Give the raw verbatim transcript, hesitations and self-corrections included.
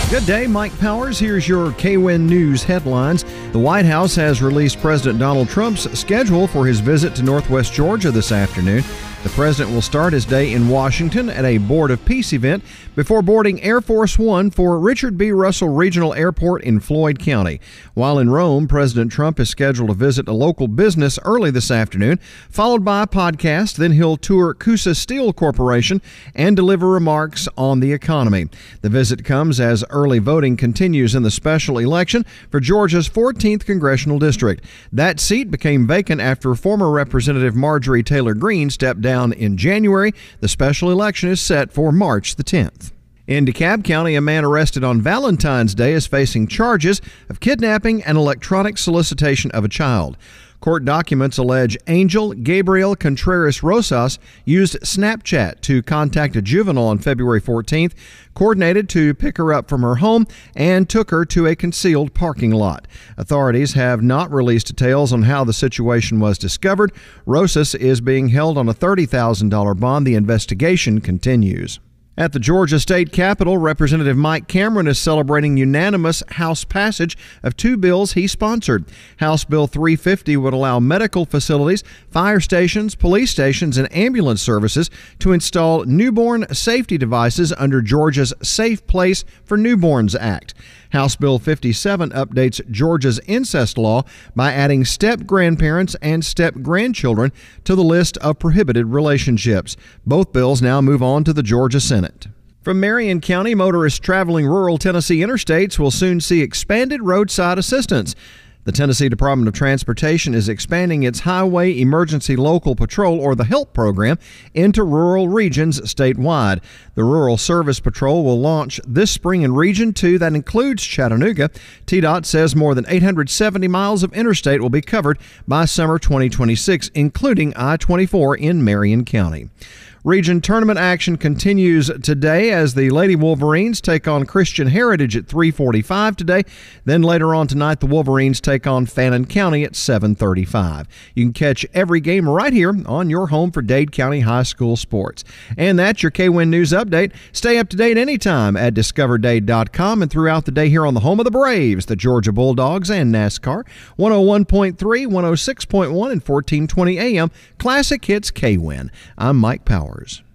Good day, Mike Powers. Here's your K W I N News headlines. The White House has released President Donald Trump's schedule for his visit to Northwest Georgia this afternoon. The president will start his day in Washington at a Board of Peace event before boarding Air Force One for Richard B. Russell Regional Airport in Floyd County. While in Rome, President Trump is scheduled to visit a local business early this afternoon, followed by a podcast. Then he'll tour Coosa Steel Corporation and deliver remarks on the economy. The visit comes as early voting continues in the special election for Georgia's fourteenth congressional district. That seat became vacant after former Representative Marjorie Taylor Greene stepped down in January. The special election is set for March the tenth. In DeKalb County, a man arrested on Valentine's Day is facing charges of kidnapping and electronic solicitation of a child. Court documents allege Angel Gabriel Contreras Rosas used Snapchat to contact a juvenile on February fourteenth, coordinated to pick her up from her home, and took her to a concealed parking lot. Authorities have not released details on how the situation was discovered. Rosas is being held on a thirty thousand dollars bond. The investigation continues. At the Georgia State Capitol, Representative Mike Cameron is celebrating unanimous House passage of two bills he sponsored. House Bill three fifty would allow medical facilities, fire stations, police stations, and ambulance services to install newborn safety devices under Georgia's Safe Place for Newborns Act. House Bill fifty-seven updates Georgia's incest law by adding step-grandparents and step-grandchildren to the list of prohibited relationships. Both bills now move on to the Georgia Senate. From Marion County, motorists traveling rural Tennessee interstates will soon see expanded roadside assistance. The Tennessee Department of Transportation is expanding its Highway Emergency Local Patrol, or the HELP program, into rural regions statewide. The Rural Service Patrol will launch this spring in Region two that includes Chattanooga. T DOT says more than eight hundred seventy miles of interstate will be covered by summer twenty twenty-six, including I twenty-four in Marion County. Region tournament action continues today as the Lady Wolverines take on Christian Heritage at three forty-five today. Then later on tonight, the Wolverines take on Fannin County at seven thirty-five. You can catch every game right here on your home for Dade County High School sports. And that's your K W I N News Update. Stay up to date anytime at discover dade dot com and throughout the day here on the home of the Braves, the Georgia Bulldogs, and NASCAR. one oh one point three, one oh six point one, and fourteen twenty A M. Classic Hits K W I N. I'm Mike Powers.